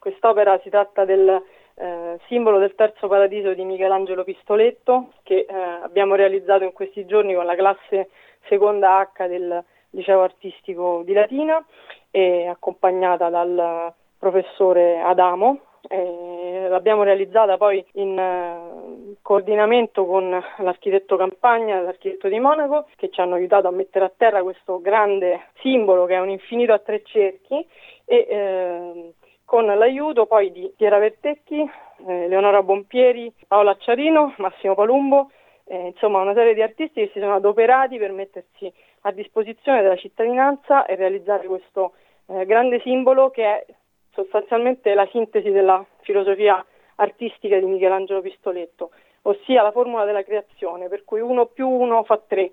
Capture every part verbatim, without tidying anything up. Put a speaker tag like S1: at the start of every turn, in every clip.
S1: quest'opera si tratta del eh, simbolo del Terzo Paradiso di Michelangelo Pistoletto, che eh, abbiamo realizzato in questi giorni con la classe seconda H del Liceo Artistico di Latina, e accompagnata dal professore Adamo. Eh, l'abbiamo realizzata poi in eh, coordinamento con l'architetto Campagna e l'architetto di Monaco, che ci hanno aiutato a mettere a terra questo grande simbolo che è un infinito a tre cerchi, e eh, con l'aiuto poi di Piera Vertecchi, eh, Leonora Bompieri, Paola Acciarino, Massimo Palumbo, eh, insomma una serie di artisti che si sono adoperati per mettersi a disposizione della cittadinanza e realizzare questo eh, grande simbolo, che è sostanzialmente la sintesi della filosofia artistica di Michelangelo Pistoletto, ossia la formula della creazione, per cui uno più uno fa tre.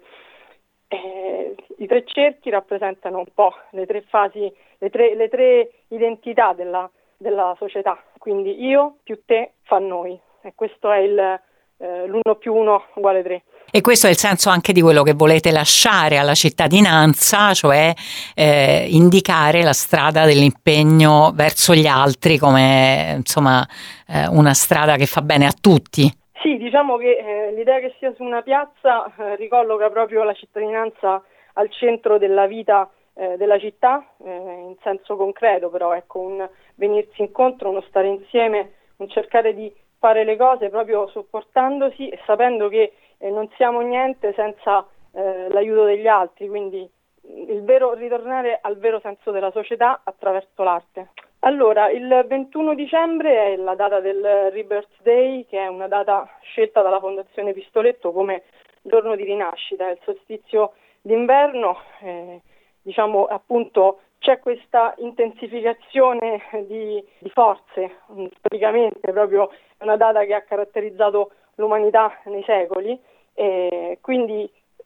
S1: Eh, I tre cerchi rappresentano un po' le tre fasi, le tre, le tre identità della, della società, quindi io più te fa noi, e questo è il eh, l'uno più uno uguale tre.
S2: E questo è il senso anche di quello che volete lasciare alla cittadinanza, cioè eh, indicare la strada dell'impegno verso gli altri come insomma eh, una strada che fa bene a tutti.
S1: Sì, diciamo che eh, l'idea che sia su una piazza eh, ricolloca proprio la cittadinanza al centro della vita eh, della città, eh, in senso concreto, però ecco, un venirsi incontro, uno stare insieme, un cercare di fare le cose proprio sopportandosi e sapendo che eh, non siamo niente senza eh, l'aiuto degli altri, quindi il vero ritornare al vero senso della società attraverso l'arte. Allora, il ventuno dicembre è la data del Rebirth Day, che è una data scelta dalla Fondazione Pistoletto come giorno di rinascita, è il solstizio d'inverno, eh, diciamo appunto c'è questa intensificazione di, di forze, storicamente proprio è una data che ha caratterizzato l'umanità nei secoli, e quindi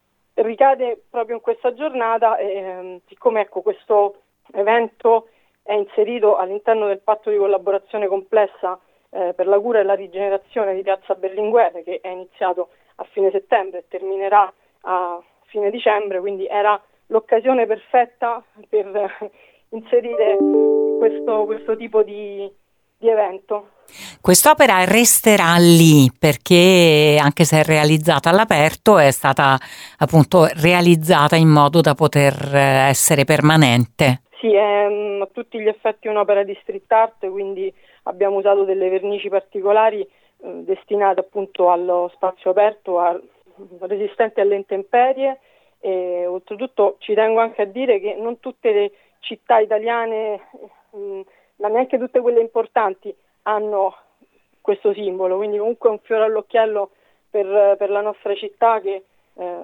S1: ricade proprio in questa giornata, e, siccome ecco, questo evento è inserito all'interno del patto di collaborazione complessa eh, per la cura e la rigenerazione di Piazza Berlinguer, che è iniziato a fine settembre e terminerà a fine dicembre, quindi era l'occasione perfetta per eh, inserire questo, questo tipo di, di evento.
S2: Quest'opera resterà lì perché, anche se è realizzata all'aperto, è stata appunto realizzata in modo da poter essere permanente.
S1: Sì, è mh, a tutti gli effetti un'opera di street art, quindi abbiamo usato delle vernici particolari eh, destinate appunto allo spazio aperto, a, resistenti alle intemperie, e oltretutto ci tengo anche a dire che non tutte le città italiane, mh, ma neanche tutte quelle importanti, hanno questo simbolo, quindi comunque è un fiore all'occhiello per, per la nostra città, che eh,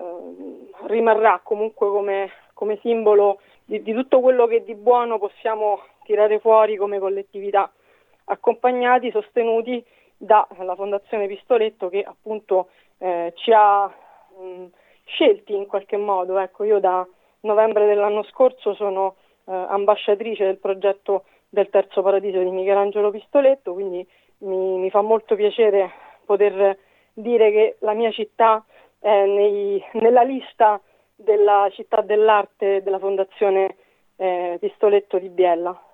S1: rimarrà comunque come, come simbolo di, di tutto quello che di buono possiamo tirare fuori come collettività, accompagnati, sostenuti dalla Fondazione Pistoletto, che appunto eh, ci ha mh, scelti in qualche modo. Ecco, io da novembre dell'anno scorso sono eh, ambasciatrice del progetto del Terzo Paradiso di Michelangelo Pistoletto, quindi mi, mi fa molto piacere poter dire che la mia città è nei, nella lista della città dell'arte della Fondazione eh, Pistoletto di Biella.